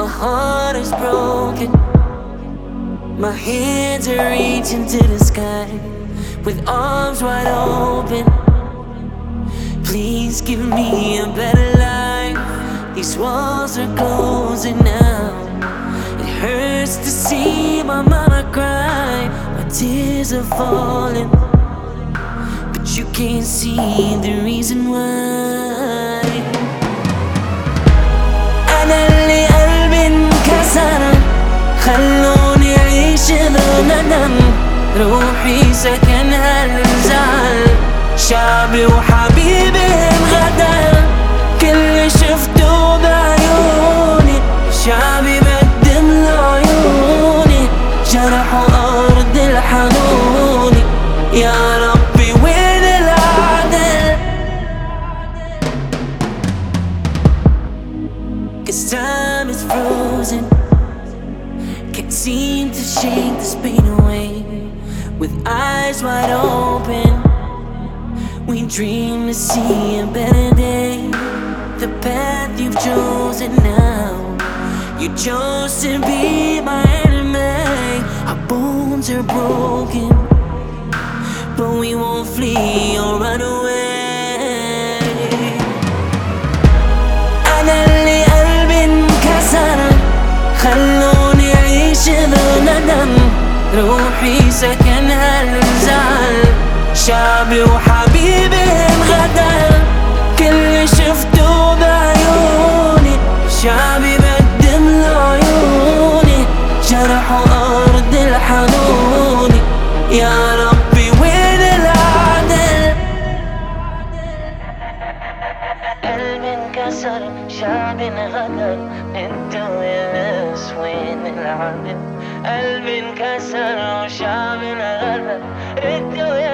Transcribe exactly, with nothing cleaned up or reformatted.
heart is broken. My hands are reaching to the sky with arms wide open. Please give me a better life. These walls are closing now. It hurts to see my mama cry. My tears are falling, but you can't see the reason why. أنا اللي قلبي انكسر، خلوني أعيش ندم. روحي سكنها الزعل، شعبي وحبيبي انغدر. كل شفته بعيوني، شعبي بدم لعيوني، جرحوا أرض الحنون. يا ربي وين العدل؟ Cause time is frozen, can't seem to shake this pain away. With eyes wide open, we dream to see a better day. The path you've chosen now, you chose to be my enemy. Our bones are broken, but we won't flee or run away. أنا اللي قلبي انكسر، خلوني أعيش ندم. روحي سكنها الزعل، شعبي وحبيبي انغدر. كل شفته بعيوني، شعبي بدم لعيوني، جرحوا أرض الحنون. يا ربي وين العدل؟ قلبي انكسر، شعبي انغدر. انتوا يا ناس وين العدل؟ قلبي انكسر وشعبي انغدر. انتوا